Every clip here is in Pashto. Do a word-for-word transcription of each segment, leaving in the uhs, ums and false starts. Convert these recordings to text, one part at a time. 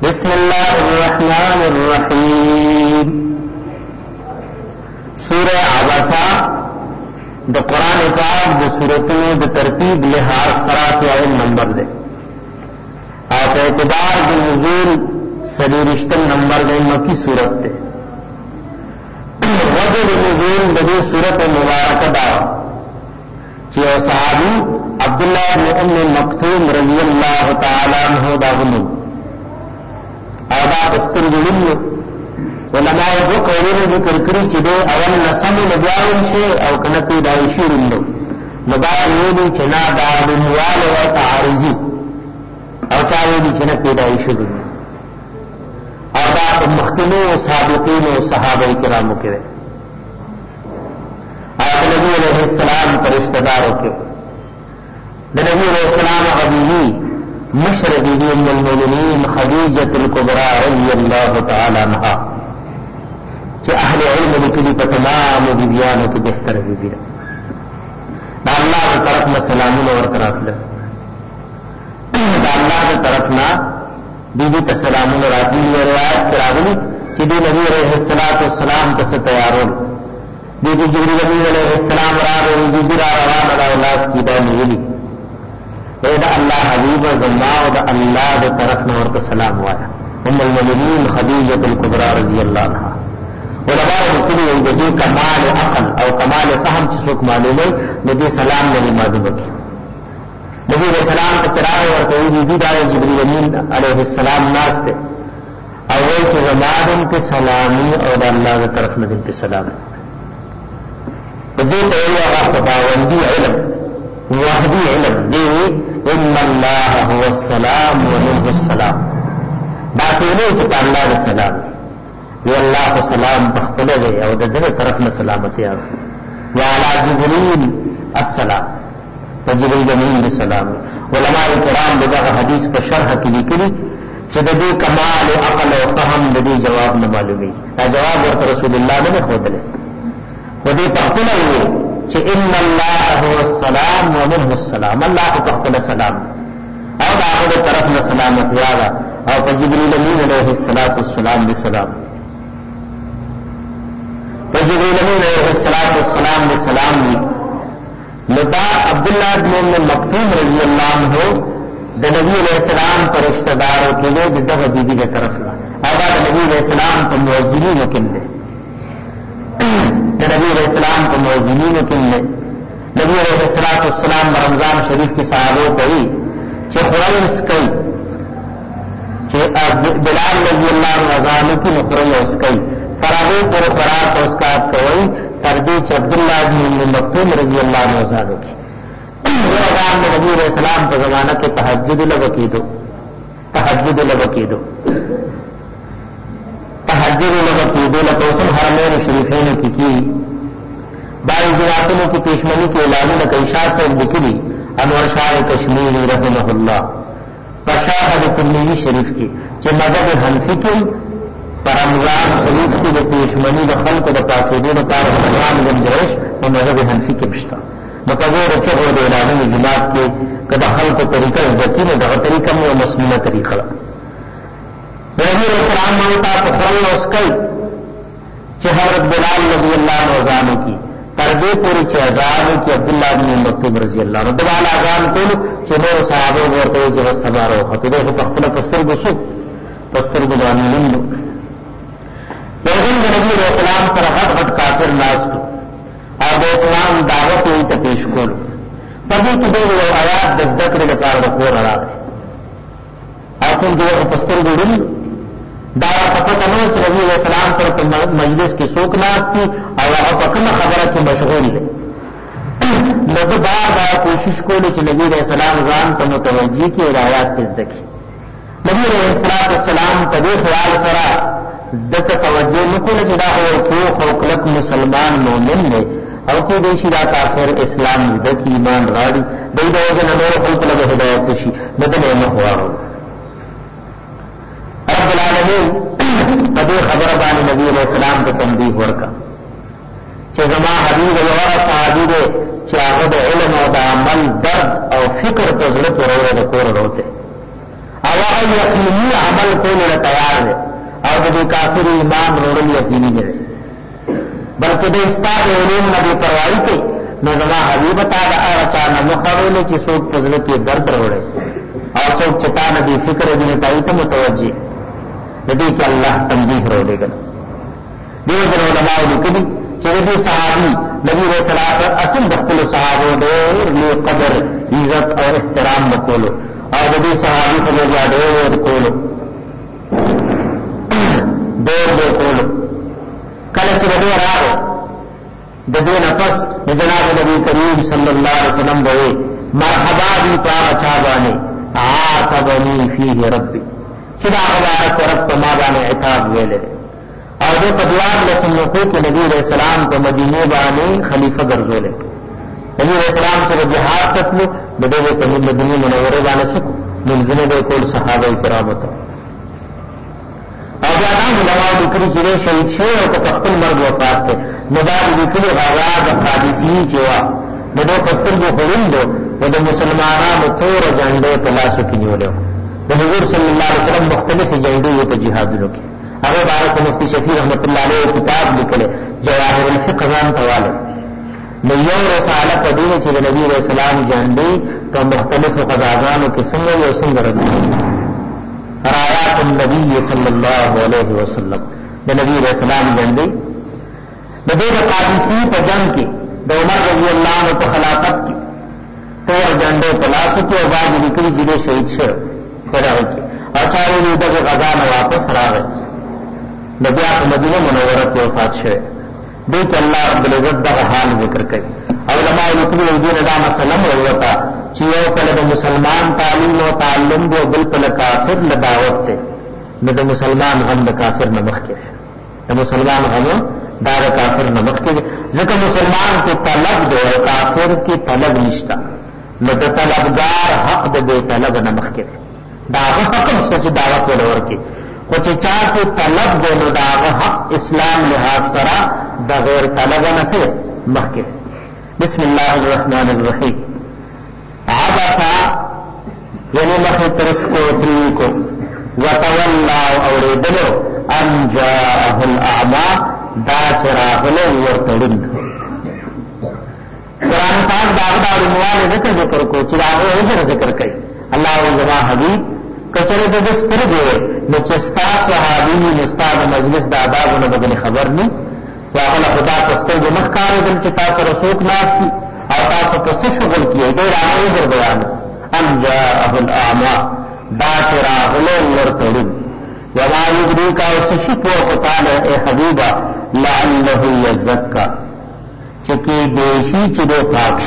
बिस्मिल्लाहिर्रहमानिर्रहीम। सूरह अबसा द कुरान पाक द सूरतों द तरतीब लिहाज सराफियाल नंबर दे आप एतबार द नुज़ूल सदीरिश्तम नंबर दे मक्की सूरत दे वजह नुज़ूल दे सूरत मुबारक दावा कि ओ सहाबी अब्दुल्लाह इब्न उम्म मक्तूम रज़ियल्लाहु तआला अन्हु दागनु आदा दस्तूर जुड़िल उलमाए वो कौलों ज़िक्र करी कि दे अवल नसम नजाउन शे और कनती दाइशी रुंदो नबार योदी चना दादुनवाल व तारिजी और चारोदी चना पैदाइशी रुंदो आदा मुख्तमो साबिकीन व सहाबा किराम के आप नबी अलैहिस्सलाम पर रिश्तेदारों के नबी अलैहिस्सलाम हबीबी मशर बीबी उम्मुल मोमिनीन खदीजतुल कुबरा रज़ियल्लाहु तआला अन्हा कि अहले इल्म लिखी पर तमाम बीबियानों की बेहतर बीबी है अल्लाह की तरफ में सलामी और तरफ ले अल्लाह की तरफ ना बीबी का सलामी और आदमी रिवायत करावली कि दी नबी अलैहिस्सलातु वस्सलाम से तैयार हो बीबी जिब्रील नबी अलैहिस्सलाम राह बीबी रवान अल्लाह की दान मिली एदा अल्लाह हबीब ज़म्मा और अल्लाह की तरफ में और सलाम हुआ उम्मुल मोमिनीन खदीजतुल कुबरा रज़ियल्लाहु अन्हा उलमा मुक्तली यदि कमाल अक़ल और कमाल फ़हम चीज़ों को मालूम है नबी सलाम नहीं मालूम है नबी सलाम का चराग और कोई बीबी दाए जिब्रील अमीन अलैहिस्सलाम नास्ते अव्वल के ज़माने के सलामी और अल्लाह की तरफ में दिन के सलाम तो दे तो पाबंदी इल्म वहदी इल्म दे इन्नल्लाह हुवस्सलाम व मिनहुस्सलाम बात ये नहीं कि अल्लाह का सलाम ये अल्लाह को सलाम बख्तले गए और दे तरफ में सलामती आ वाला जिब्रील अस्सलाम तो जिब्रील अमीन सलाम उलमा किराम बिदा हदीस पर शरह की लिखी चददी कमाल अक़ल और फ़हम ददी जवाब न मालूमी ना जवाब और रसूलुल्लाह ने खुद ले खुदी बख्तले हुए कि इन्नल्लाह हुवस्सलाम व मिनहुस्सलाम अल्लाह को बख्तले सलाम और आखिर तरफ में सलामती आगा और जिब्रील अमीन अलैहिस्सलातु वस्सलाम भी सलाम जिब्रील अमीन अलैहिस्सलातु वस्सलाम ने सलाम दी लता अब्दुल्लाह इब्न उम्म मक्तूम रज़ियल्लाहु अन्हु द नबी अलैहिस्सलाम पर रिश्तेदारों के लिए बिदग बीबी की तरफ ला आबाद नबी अलैहिस्सलाम को मुअज्जिनीन वकिल दे नबी अलैहिस्सलाम को मुअज्जिनीन वकिल दे नबी अलैहिस्सलातु वस्सलाम रमजान शरीफ की सहाबों कही कि खुरैस कई कि बिलाल रज़ियल्लाहु अन्हु की खुरैस कई फरागे पर फरात उसका कोई तरदीच अब्दुल्लाह इब्न उम्म मक्तूम रज़ियल्लाहु अन्हु साहब की वो अज़ान में नबी अलैहिस्सलाम का ज़माना के तहज्जुद लबकी दो तहज्जुद लबकी दो तहज्जुद लबकी दो लकोसम हरमैन शरीफैन की की बाई जिनातों की पेशमनी के ऐलान में कैशा से लिखी अनवर शाह कश्मीरी रहमहुल्लाह पशाहद तुर्मिज़ी शरीफ की कि मज़हब हनफी की रमजान शरीफ की जो पेशमनी द खल्क द पासीदून कार रमजान गुंजाइश वो मज़हब हनफी के बिश्ता मकज़ूर चहो दे ऐलान जुमात के कदा खल्क तरीका यकीन द तरीका में मसनून तरीका नबी अलैहिस्सलाम ने कहा फरमाया उसका कि हज़रत बिलाल रज़ियल्लाहु अन्हु की तरदे पूरी चेज़ान की अब्दुल्लाह इब्न मक्तूम रज़ियल्लाहु अन्हु दबाल आज़ान को कि मेरे सहाबों और कोई जो सबारो खतरे को पखला पस्तर गुसु पस्तर गुबानी लिंदो लेकिन नबी अलैहिस्सलाम सर हट हट काफिर नास्तु और इस्लाम दावत हुई तो पेश कोलो तभी कि दो आयात दस दकरे के कार को रहा है और तुम जो पस्तर गुड़िल दावा पता करो कि नबी अलैहिस्सलाम सर मजलिस की शोक नास्ती और वहां पकड़ खबर की मशगूल है लोग बार बार कोशिश को कि नबी अलैहिस्सलाम जान को मुतवज्जी की आयात पेश देखी नबी अलैहिस्सलाम तभी ख्याल सरा दत तवज्जो नको ने जदा हो तो खौकलक मुसलमान मोमिन ने और की देशी दा काफिर इस्लाम दक ईमान राड़ी दई दो जन नूर खल्क लगे हिदायत शी मदन में हुआ हो रब्बुल आलमीन कदे खबर बानी नबी अलैहिस्सलाम को तंबीह वर्का che zama हबीब और सहाबी दे चाहत इल्म और अमल दर्द और फिक्र तो जरूरत रहे को रोते अब او یقینی عمل کولو تیار دی او د کافر ایمان وروړل یقیني دی بلکې د استاد علوم نه بې پروايي کوي نو زما حبیب تا د هغه چا نه مخ اړولی چې څوک په زړه کې درد راوړي او څوک چې تا نه بې فکره دي نتایي ته متوجه د دې کې الله تنبیه راولېږل دیو جن علماء لیکلي چې د دې صحابي نبی رسول الله اصل د خپلو صحابو ډېر لوی قدر عزت او احترام وکولو او د دې صحابي په وجه ډېر کولو ډېر ډېر کولو کله چې دې راغی د دې نفس د جناب نبی کریم صلی الله علیه وسلم وې مرحبا بی پاک چا باندې عاتبنی فیه ربی چې دا مبارک رب ما باندې عتاب ویلې او د پدوار له سنتو کې نبی رسول الله په مدینه باندې خلیفہ ګرځولې نبی رسول الله چې جهاد تلو د دې په مدینه منوره باندې سکو منځنه د ټول صحابه کرامو ته او بیا دا علماء لیکلي چې شهید شوی او په خپل مرګ وفات ته نو دا لیکلي غزا د قادسیې چې وا د دوه پستر په خوندو د مسلمانانو تور جنډې په لاسو کې نیولې د حضور صلی الله علیه وسلم مختلف جنډې په جهادونو کې هغه باندې مفتی شفیع رحمت الله علیه کتاب لیکل جواهر الفقه ځان تواله نو یو رساله په دې چې د نبی رسول الله جنډې په مختلفو قضاګانو کې څنګه یو څنګه رد رايات النبي صلى الله عليه وسلم د نبی رسول الله جنډې د دې د قادسی په جنگ کې د عمر رضی الله عنه په خلافت کې تور جنډې په لاس کې او باندې لیکلي چې شهید شو راوي او چاري دغه غزا نه واپس راغی د بیا په مدینه منوره کې وفات شوه دې کې الله رب العزت دغه حال ذکر کوي علماء لیکلي دي دا مسله وروته چې یو کله د مسلمان تعلیم او تعلم دی او بل کله کافر له دعوت ته نو د مسلمان غم د کافر نه مخکې د مسلمان غم دا د کافر نه مخکې ځکه مسلمان کې طلب دی او کافر کې طلب نشته نو د طلبګار حق د دې طلب نه مخکې دا حق څه دعوت ورکړي خو چې چا کې طلب دی نو دا حق اسلام لحاظ سره د غیر طلب نه سره مخکې بسم الله الرحمن الرحیم عبسا یعنی مخی طرف کو اتری کو وتولا اوریدلو ان جاءه الاعمى دا چراغلو ورتړند قرآن پاک داغدا عنوان ذکر ذکر کو چراغو اجر ذکر کوي الله زما حبیب کچره د دستر دی نو چستا صحابی مستاد مجلس د آدابونو بدل خبر ني واغله خدا پستر د مخکاره دل چې تاسو رسوک ناس کی او تاسو په څه شغل کیږي دا راوي در بیان ان جاءه الاعمى دا چراغلو ورتړند وما يدريك او سشکو قطاله اے حبیبا لعله يزكى چکی دیشی چې دو پاکش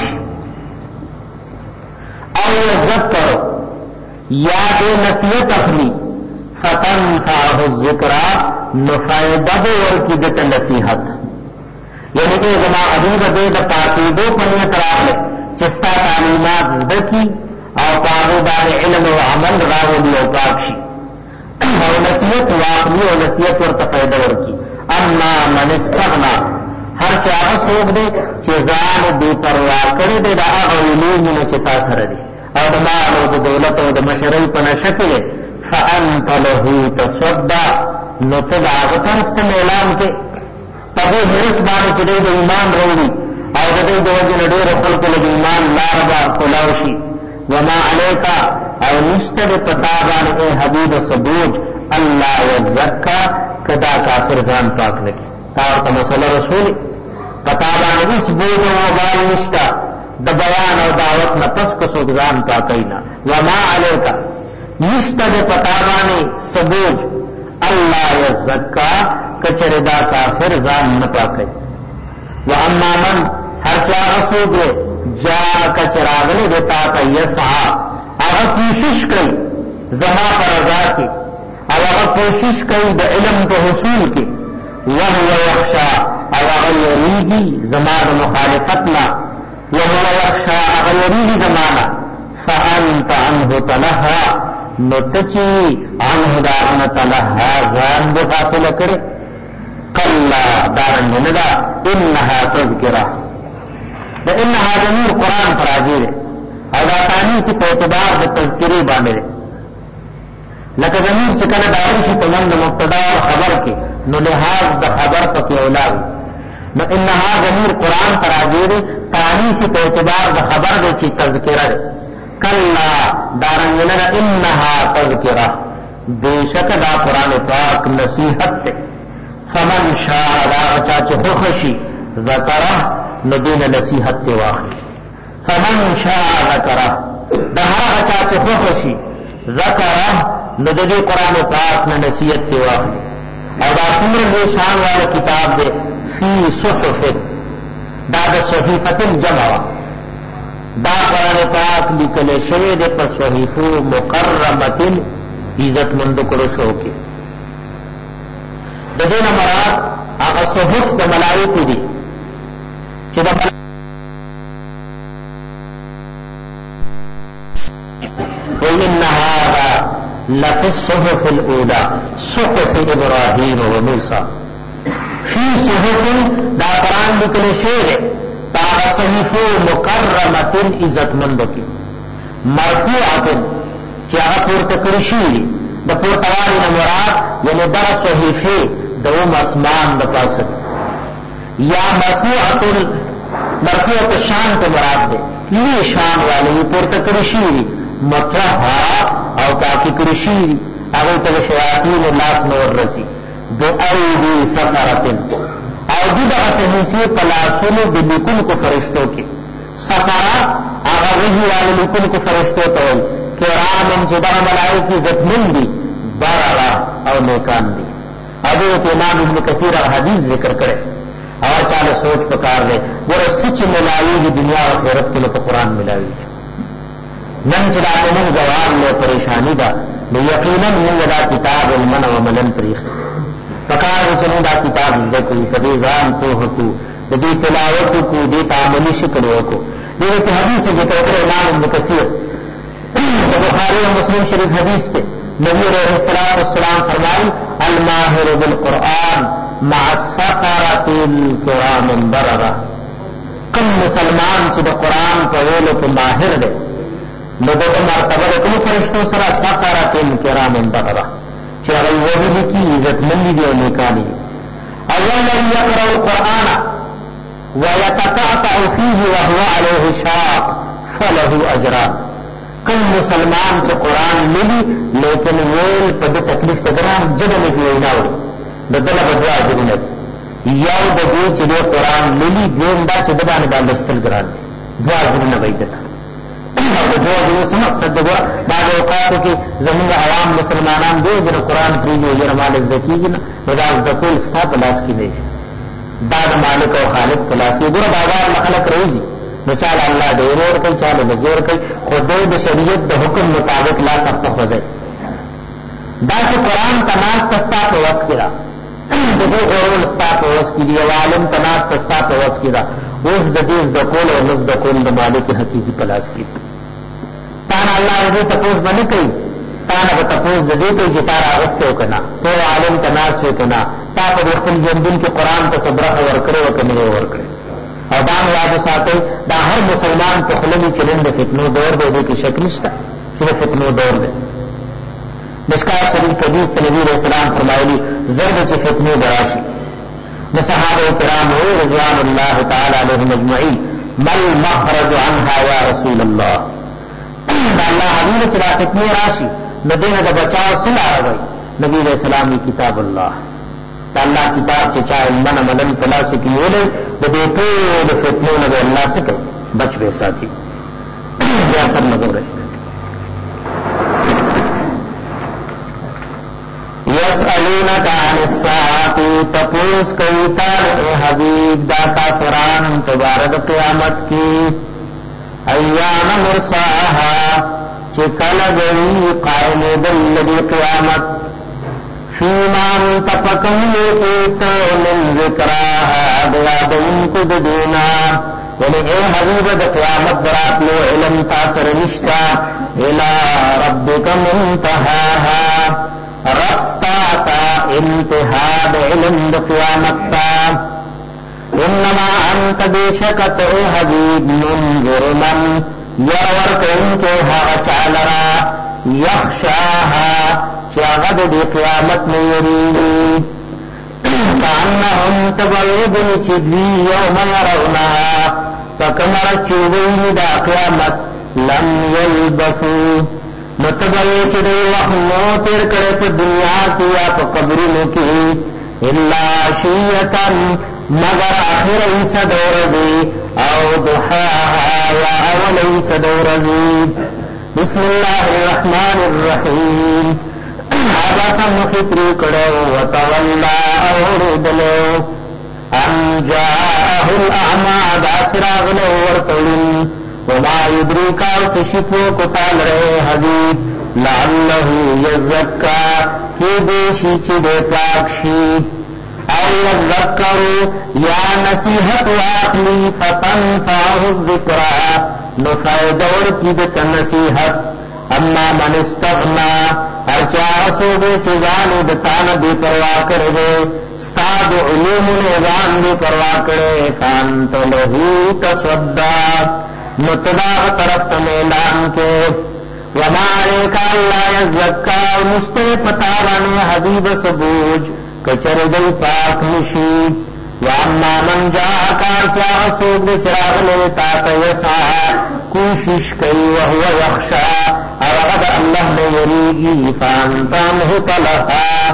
او يذكر یاد نصیحت اخلی فتنفعه الذکرى نفائدہ ورکی دت نصیحت یعنی کہ زما حبیب دې د پاتېدو په نیت راغله چې ستا تعلیمات زده کی او پاغو باندې علم او عمل راوړي او پاک شي او نصیحت واقعي او نصیحت ورته فائدہ ورکی اما من استغنا هر چا هغه څوک دی چې ځان دې پروا کړی دی دا هغه علوم چې تاسو سره دي او د مال او د دولت او د مشرۍ په نشه کې فانت له تصدى نو ته د هغه طرف ته اعلان کې په دې هرڅ باندې چې د ایمان وروړي او د دې د وجه نه ډېر خلکو له ایمان لار به کولاو شي وما عليك او نشته په تا باندې حبيب سبوج الله يزكى کدا کافر ځان پاک لګي تا ته مسله رسول پتا باندې سبوج او وبال نشته د بیان او دعوت نه پس کو ځان پاکینا وما عليك نشته په تا باندې سبوج الله يزكى کچره دا کافر ځان نه پاکي واما من هر چا رسول جاء کچراغله دتا ته يسعى هغه کوشش کوي زما پر رضا کې او هغه کوشش کوي د علم په حصول کې وهو يخشى او هغه یریږي زما د مخالفت نه وهو يخشى هغه یریږي زمانہ فانت عنه تلهى نتچی عنه دارنا تلهى ځان د غافل کړي کلا دارن ندا انها تذکرہ دا انها ضمیر قرآن پر راجی ہے او دا تانیسی په اعتبار د تذکری باندې لکه ضمیر چې کله داخل شي په من د مبتدا او خبر کې نو لحاظ د خبر پکې اولاوي نو انها ضمیر قرآن تراجع دی تانیث په اعتبار د خبر دی چې تذکره ده کلا دارنګنه انها تذکره بیشک دا قرآن پاک نصیحت ده فمن شاء دا چا چې خوشي ذکره نو دین نصیحت ته واخلي فمن شاء ذکره دا هغه چا چې خوشي ذکره نو د دې قرآن پاک نه نصیحت ته واخلي او دا څومره شان والا کتاب دی فی صحف دا د صحیفه جمع دا قرآن پاک لیکل شوی دی په صحیفو مکرمه عزت مند کرشو کې د دې نه مراد هغه صحف د ملائکه دي چې د وإن هذا لفي الصحف الأولى صحف إبراهيم وموسى فی صحف دا قرآن لکل شیر تا صحیفو مکرمتن عزت مندو کی مرفوعتن چی اغا پورتا کرشی دا پورتوانی نمراد یعنی در صحیفی دوم اسمان دا پاسد یا مرفوعتن مرفوعت شان تا مراد دے لی شان والی پورتا کرشی مطرحا او تاکی کرشی اغا تا شیاطین الناس نور رسی دو ایدی سفرتن او دی دا صحیفی پلاسونو دی لکن کو فرشتو کی سفرات آغا وحی والی لکن کو فرشتو تاوی کرامن چی دا ملائکی زتمن دی برارا او نیکان دی حضرت امام ابن کثیر حدیث ذکر کرے اور چال سوچ پکار دے ورہ سچ ملاوی دی دنیا و خیرت کے لئے قرآن ملاوی نن چلاتے من زوال لے پریشانی دا یقینا من دا کتاب المن و ملن پریخ فکار چنو دا کتاب ذکر کدی ځان په حقو د دې تلاوت کو دې تعاملی شکل وکړو دغه حدیث کې ذکر امام ابن کثیر بخاری و مسلم شریف حدیث کې نبی علیہ الصلوۃ والسلام فرمائے الماهر بالقرآن مع السفرة الكرام البررة کم مسلمان چې د قرآن په ویلو کې ماهر دی نو د مرتبه د کوم فرشتو سره سفرة الكرام البررة چې هغه وحی کی عزت مندي دی او نیکانی اول الذي يقرأ القرآن ويتقاطع فيه وهو عليه شاق فله اجران کم مسلمان چې قرآن ملی لیکن ویل په د تکلیف تګران جبل کې ویناو د دله بدوا اجرونه یو د دې چې د قرآن ملی دوم دا چې د باندې باندې ستل ګران دوا اجرونه وایي او جو جو مقصد دغه بعض اوقات کې زموږ عوام مسلمانان دی چې قرآن پریږي او مال زکیږي نه مداز د کول ستا په لاس کې دی دا د مالک او خالق په لاس کې ګوره بازار خلک روزي نو چاله الله دې ور کوي چاله دې ور کوي خدای د شریعت د حکم مطابق لا سب په وځي دا چې قرآن تناس تستا په وس کې را دغه اورول ستا په وس کې دی عالم تناس تستا په وس کې را اوس د دې د کول او نس د کول د مالک حقيقي په لاس کې تانا اللہ دې تپوس باندې کوي تانا په تپوس د دې کوي چې تا راغسته وکنا ته عالم تناس وکنا تا په خپل ژوندون کې قرآن ته صبر ور کړو او کنه ور کړو او دا یاد ساتي دا هر مسلمان په خلنی چلند فتنو دور دی کې شک نشته چې فتنو دور دی مشکات شریف حدیث نبی رسول الله فرمایلی ضرب چې فتنو دراشي د صحابه کرام رضوان الله تعالی علیهم اجمعین مل مخرج عنها یا رسول الله اللہ حبیب چلا فتنی راشی ندینہ دا بچاو سلا روی نبی علیہ السلام کتاب اللہ اللہ کتاب چچا من منن پلا سکی ویلے دا دیتو دا فتنو نبی اللہ سکے بچ بے ساتھی یا سب نگو رہے یسألونک عن الساعت تپوس کئیتان اے حبیب دا کافران تبارد قیامت کی ایام مرساها چکل گئی قائم دل قیامت فیما منتفقن لیکیتا من ذکراها بیادن کد دینا یعنی اے حبیب دا قیامت برات لو علم تاثر نشتا الى ربک منتحاها رفستاتا انتحاد علم دا قیامت تا انما انت بیشکت اے حبیب منذر من یرور کن کے حق چالرا یخشاها چې هغه د قیامت نه یریږي کأنهم تبعیدن چې دوی یوم یرونها فکمر چوبین دا قیامت لم یلبثو متبعی چې دی وخت نو تیر کړی په دنیا کې یا په قبرونو کې الا عشیة مگر آخر ایسا دورزی او دحاها یا اول ایسا دورزی بسم اللہ الرحمن الرحیم آباسا مخطری کڑو وطولا اوردلو ان جاءه الاعمى داسراغلو ورطلن وما يدريكا وسشفو کتال رہے حدید لعله یزکا کی دیشی چی دے پاکشی او یذکروا یا نصیحت واخلی فتنفعه الذکرى نفائدور کی دت نصیحت اما من استغنا ارچا رسول چزان دتان بے پرواہ کرے استاد علوم نظام بے پرواہ کرے فانت لہو تصدا متدا طرف تمیلان کے وما علیکا اللہ یزکا مشتے پتاوانے حبیب سبوج کچر دل پاک نشی واما من جا کار چاہ سوگ چراغ لیتا تیسا کوشش کئی وہو یخشا اغد اللہ نے یریگی فانتان حتلہا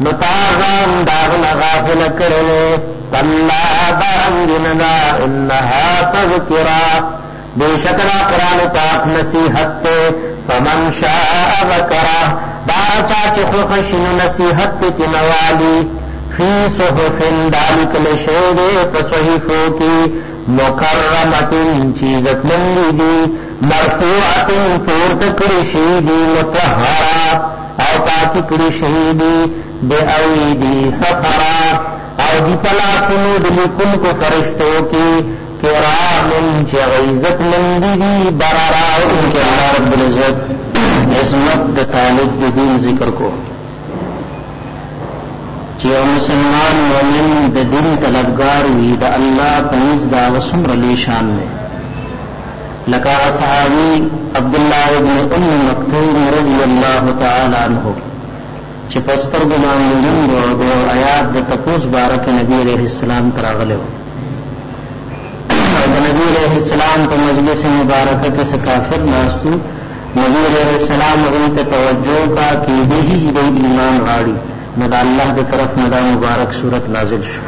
نتاغان داغن غافل کرنے واللہ دارنگننا انہا تذکرہ بے شکرہ قرآن پاک نصیحت فمن شاء ذکرہ دارا چاچ خوخشن نصیحت تنوالی فی صحف دالک لشید پسوحفو کی مکرمت چیزت مندی دی مرفوعت پورت کرشیدی متحرا او پاکی کرشیدی بے ایدی سفرا او دی پلاسنو دلکن کو فرشتو کی کرامن چی غیزت مندی دی برارا ان کے رب العزت عظمت طالب دین ذکر کو چې مسلمان مومن د دین طلبگار وي د الله پنځ دا وسمر له شان نه لکه صحابي عبد الله ابن ام مکتوم رضی الله تعالی عنہ چې پستر ګمان د آیات د تپوس بارک نبی علیہ السلام تراغله د نبی علیہ السلام په مجلس مبارکه کې کافر ناسو نبی علیہ السلام ان ته توجه کا کی دې د ایمان غاړي نو دا الله دی طرف نه دا مبارک صورت نازل شو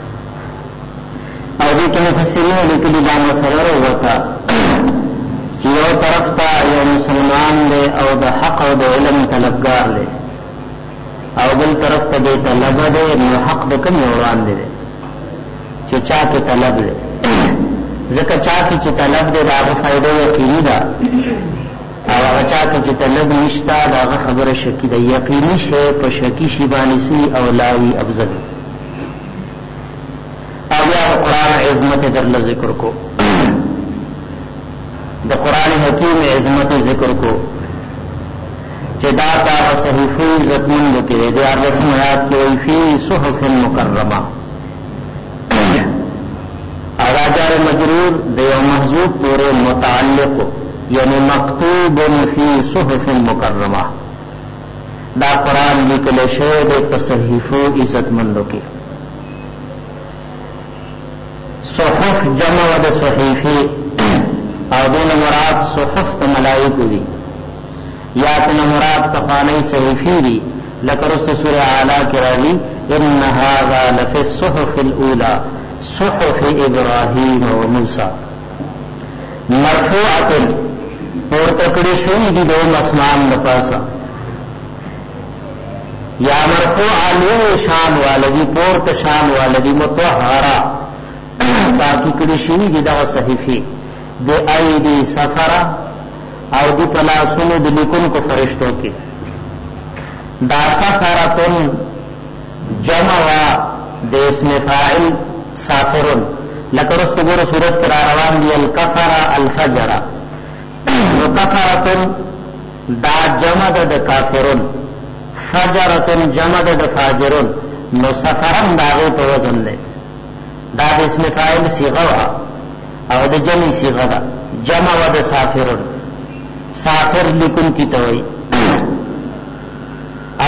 او دې کې مفسرین لیکلي دا مسله وتا چې یو طرف ته یو مسلمان دی او د حق او د علم طلبگار دی او بل طرف ته دی طلب دی نو حق د کوم روان دی چې چا کې طلب دی ځکه چا کې چې طلب دی دا فائدہ یقیني ده او هغه چاته چې طلب نشتا دا خبره شکی ده یقیني شی په شکی شی باندې سي او لاوی افضل او بیا قرآن عظمت در ذکر کو د قرآن حکیم عظمت ذکر کو چې دا تا صحیفه عزت مند کې د ارسم آیات کې فی صحف مکرمه اراجار مجرور د یو محذوف پورې متعلق یعنی مکتوب فی صحف مکرمہ دا قرآن لکل شید تصحیفو عزت مندو کی صحف جمع و دا صحیفی او دون مراد صحف تا ملائکو دی یا تن مراد تخانی صحیفی دی لکرست سورہ اعلیٰ کی راوی ان هذا لفی الصحف الاولا صحف ابراہیم و موسیٰ مرفوعت پورته کړي شوی دي د اسمان لپاسه یا مرفوع علی شان والدی پورته شان والدی متطهرا باقی کړي شوی دي د صحیفه د ایدی سفرا او د پلاسونو د لیکون کو فرشتو کې دا سفرتن جمع د اسم فاعل سافرون لکرست گور صورت کرا روان دی الکفر الفجر وکفرتن دا جمع د کافرون فجرتن جمع د فاجرون نو سفرن داغه په وزن دی دا د اسم فاعل صيغه او د جمع صيغه ده جمع و د سافرون سافر لیکن کی توي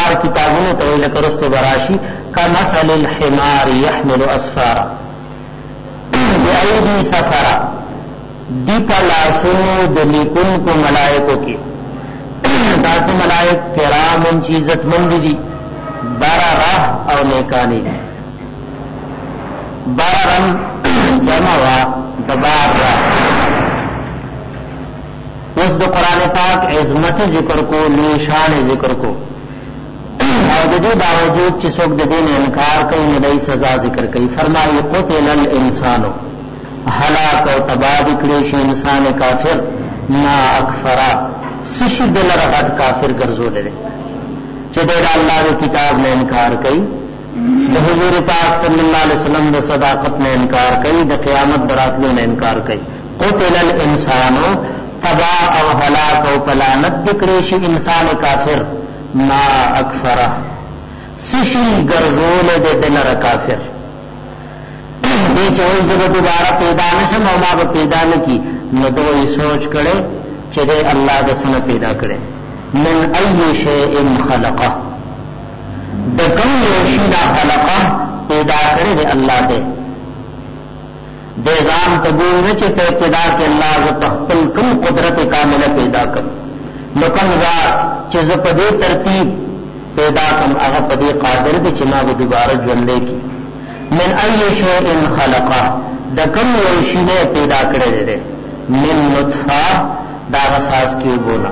حمار کتابونو ته لکه رستو براشي کمثل الحمار يحمل اسفارا بأيدي سفرا دی پلاسونو د لیکونکو ملائکو کې داسې ملائک کرام چې عزت مند دي برره او نیکانی دي بررن جمع وا دبارا اوس د قران پاک عظمت ذکر کو نشان ذکر کو او د دې باوجود چې څوک د دین انکار کوي نو دای سزا ذکر کوي فرمایي قتل الانسان هلاك او تباد کړي شي انسان کافر ما اکفرا سشي دل رغت کافر ګرځول دي چې د الله د کتاب نه انکار کوي د حضور پاک صلی الله علیه وسلم د صداقت نه انکار کوي د قیامت براتلو نه انکار کوي قتل الانسان تبا او هلاك او پلانت بکړي شي انسان کافر ما اکفرا سشي ګرځول دي دل رغت کافر دې چې وایي چې دوباره پیدا نشم او ما به پیدا نکی نو دوی سوچ کړي چې دې الله د سن پیدا کړي من اي شيء خلقه د کوم شي دا خلقه پیدا کړي دې الله دې د ځان ته ګورې چې په ابتدا کې الله ز تخپل کوم قدرت کامله پیدا کړ نو کوم ذات چې ز په دې ترتیب پیدا کوم هغه په دې قادر دي چې ما به دوباره ژوندې کی من اي شيء خلقه د کوم شي نه پیدا کړي دې من نطفه دا اساس کې وګونا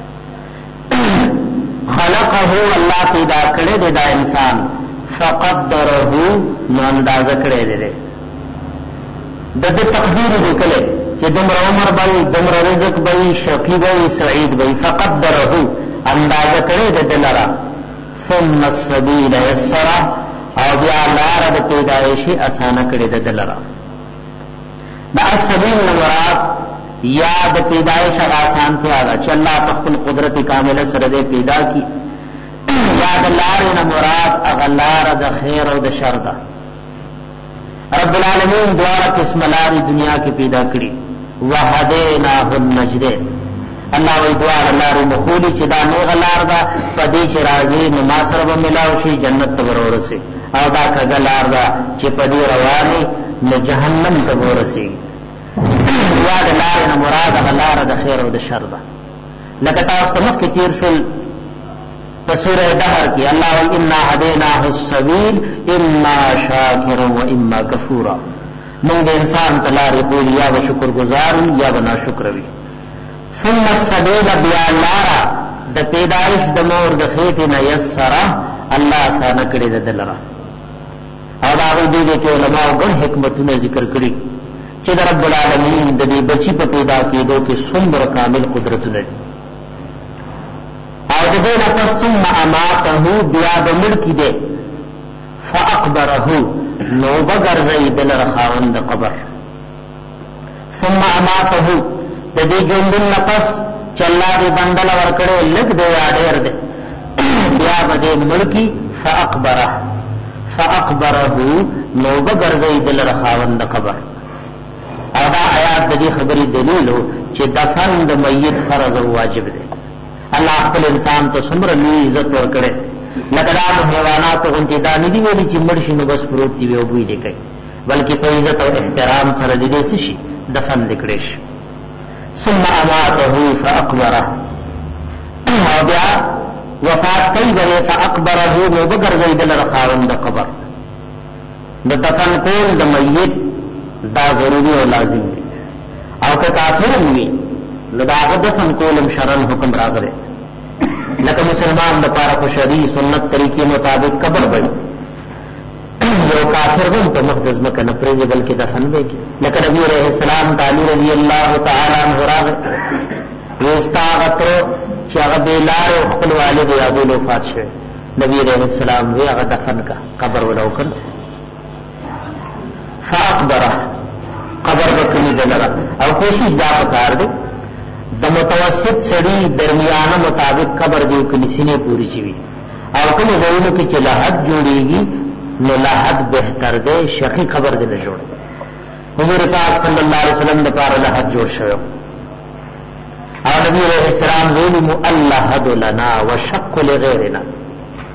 خلقه الله پیدا کړي دې دا انسان فقدره نو اندازه کړي دې د دې تقدیر وکړي چې دمر عمر به دمر رزق به شقي به سعید به فقدره اندازه کړي دې لرا ثم السبيل يسره او بیا لار د پیدایشي اسانه کړي د دلرا دا السبیل مراد یا د پیدایش آسان ته هغه چې الله خپل قدرت کامله سره دې پیدا کی یا د لار نه مراد هغه لار د خیر او د شر ده رب العالمین دواره قسم لار دنیا کې پیدا کړي وهدیناه النجدین الله وی دواره لار مخولی چې دا نه غلار ده پدې چې راځي نو ما سره به ملاو شي جنت ته ورورسي او دا کګلار دا چې په دې رواني نه جهنم ته ورسي یا د لار نه مراد غلار د خیر او د شر ده لکه تاسو ته مخکې تیر شول په سوره دهر کې الله و انا هديناه السبيل اما شاکر و اما کفورا موږ انسان تلارې بول یا به شکر گزار یا به ناشکر وي ثم السبيل بیا لارا د پیدائش د مور د خېټې نه یسره الله آسان کړی د دلرا او دا غوډې دې کې علماء ګڼ حکمتونه ذکر کړی چې د رب العالمین د دې بچی په پیدا کېدو کې څومره کامل قدرتونه دي او د دې لپاره ثم اماته بیا د ملک دې فاقبره نو بغرزي دلر خاوند قبر ثم اماته د دې ژوندون نفس چلا دې بندل ورکړې لګ دې اړیر دې بیا بده ملکی فاقبره فاقبره نو بغرزي دلر خاوند قبر دا آیات د دې خبرې دلیل چې دفن د میت فرض او واجب دی الله خپل انسان ته څومره لوی عزت ورکړي لکه دا حیوانات غونډې دا نه دی ویلي چې مرشي نو بس پروت دی او بوی دی کوي بلکې په عزت او احترام سره دې شي دفن لیکړي ثم اماته فاقبره او بیا وفات کوي بل فاقبره نو بغرزي دلر خاوند قبر د دفن کول د میت دا ضروری او لازم دی او که کافر وي نو دا دفن کولم شرعن حکم راغلی لکه مسلمان د پاره په شرعي سنت طریقې مطابق قبر وي یو کافر هم په مقدس مکه نه پرېږي بلکې دفن به کی لکه نبی عليه السلام تعالی رضی الله تعالی عنہ راغی واستغفر چې هغه بلار خپل والد یادو وفات شوه نبی عليه السلام وی هغه دفن کا قبر ولوکل فاقبره قبر بکنی دلرا او کوشش دا پکار دی د متوسط سړي درمیانه مطابق قبر دیو کني سینې پوری چوي او کوم ځایونو کې چې لحد جوړيږي نو لحد بهتر دی شقي قبر دی نه جوړ حضور پاک صلی الله علیه وسلم د پاره لحد جوړ شوی او نبی علیہ السلام ویلی مؤلحد لنا وشق لغیرنا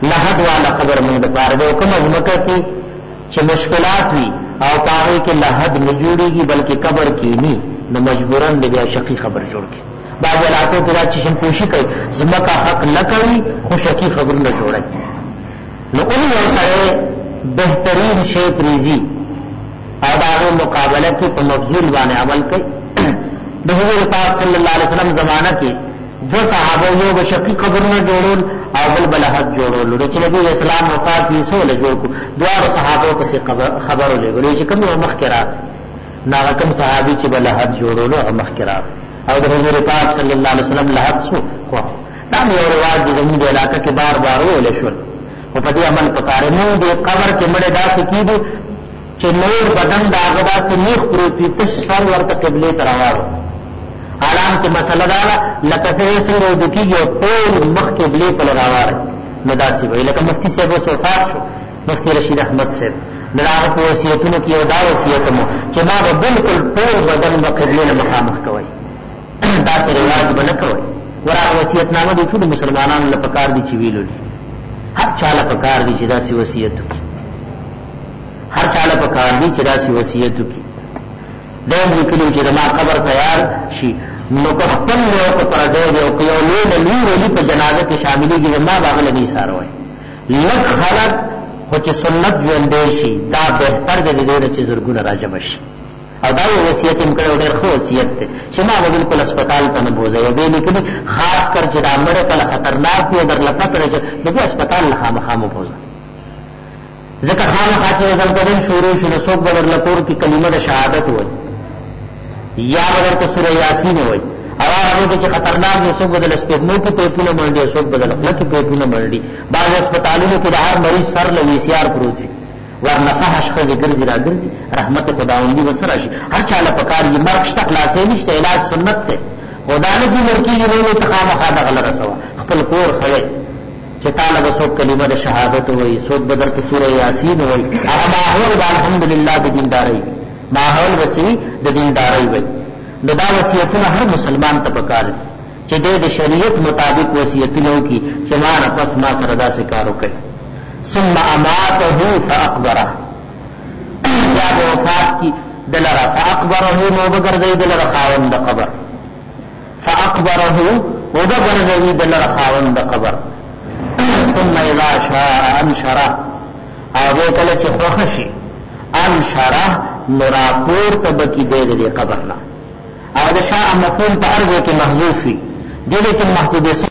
لحد والا قبر موږ د پاره د کوم ځمکه کې چې مشکلات وي او پاره کې لحد نه جوړيږي بلکې قبر کې نه نو مجبورن د بیا شقي قبر جوړ کی بعض علاقو کې راځي چې کوشش کوي ځمکه حق نه کوي خو شقي قبر نه جوړي نو اون یو سره بهترین شی پریزي او دغه مقابله کې په مفضول باندې عمل کوي د حضور پاک صلی الله علیه وسلم زمانہ کې دو صحابه یو بشقي قبر نه جوړول او بل بل حد جوړول چې نبی اسلام وفات یې سو له جوړ کو دوه صحابه په خبر ولې چې کوم مخ کې را نا کوم صحابي چې بل حد جوړول او مخ کې را او د حضور پاک صلی الله علیه وسلم له حد سو خو دا یو رواج د زموږ علاقې کې بار بار ولې شو او په دې عمل پکاره نو د قبر کې مړه داسې کیدو چې نور بدن دا غدا سے نیخ پروت وي تش سر ورته قبله تراوړو حالان کې مسله دا لکه څنګه څنګه د کیږي ټول مخ قبله په لراوړ نو داسې وي لکه مفتی صاحب وفات شو مفتی رشید احمد صاحب دغه په وصیتونو کې یو دا وصیت مو چې ما به بالکل ټول بدن په قبله مخامخ کوي دا سره رواج بنه کوي ورغه وصیت نامه د ټول مسلمانانو لپاره کار دي چې ویلو هر چاله په کار دي چې داسې وصیت وکړي هر چاله په کار دي چې داسې وصیت وکړي دا لیکلو چې ما قبر تیار شي نو که خپل یو کو پر دې یو یو لوی لوی په جنازه کې شاملېږي ما باغله نه ساروي لک خلق خو چې سنت ژوندې شي دا بهتر دی دې چې زرګونه راجم شي او دا یو وصیت هم کړو ډېر خو وصیت دی چې ما بالکل هسپتال ته نه بوزي او دې لیکلي خاص کر چې دا مړ کله خطرناک دی در لپاره راځي نو هسپتال نه خامخا مو بوزي ځکه خامخا چې ځل بدن شروع شي نو څوک بدر لکور کې کلمه د شهادت وایي یا بدر ته سوره یاسین وایي او هغه چې خطرناک دی څوک بدل سپېدمو کې پیپونه باندې څوک بدل خپل کې پیپونه باندې بعض هسپتالونو کې د هر مریض سر له وی سی آر پروت دی ورنه فحش خځې ګرځي را ګرځي رحمت خداوندی وسره شي هر چاله پکار یې مرګ شته خلاصې نشته علاج سنت ته خدا نه دي ورکی نه ته خامخا د غل رسوا خپل کور خړې چې تعالی وسو کلمه د شهادت وایي څوک بدر کې سوره یاسین وایي هغه ماحول الحمدلله د دینداري ماحول وسی د دینداري وایي دا وصیتونه هر مسلمان ته پکار چې د شریعت مطابق وصیتونه کوي چې ما نه پس ما سره داسې کار وکړي ثم اماته فاقبره یا وفات کی دلرا فاقبره نو بغرزي دلرا خاوند قبر فاقبره وبغرزي دلرا خاوند قبر ثم اذا شاء انشر او کله چې خوښي انشر نراپور تبکی دې دې قبرنا او دا شاء مفعول په ارجو کې محذوف وي دې کې محذوف